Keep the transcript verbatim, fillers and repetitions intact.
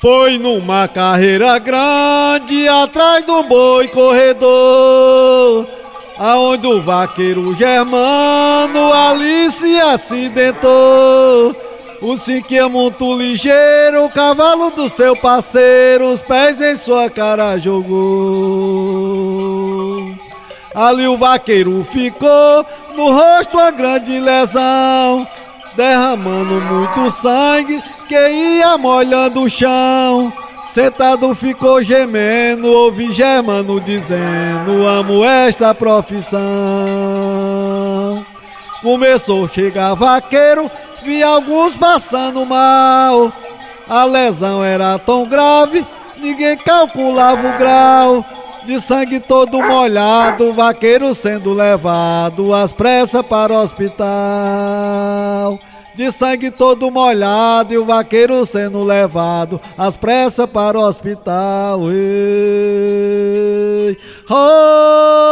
Foi numa carreira grande atrás do boi corredor, aonde o vaqueiro Germano ali se acidentou. O cinque é muito ligeiro, o cavalo do seu parceiro, os pés em sua cara jogou. Ali o vaqueiro ficou, no rosto uma grande lesão, derramando muito sangue que ia molhando o chão. Sentado ficou gemendo, ouvi Germano dizendo: amo esta profissão. Começou a chegar vaqueiro, vi alguns passando mal. A lesão era tão grave, ninguém calculava o grau. De sangue todo molhado, o vaqueiro sendo levado às pressas para o hospital. De sangue todo molhado e o vaqueiro sendo levado às pressas para o hospital. Ei, oh!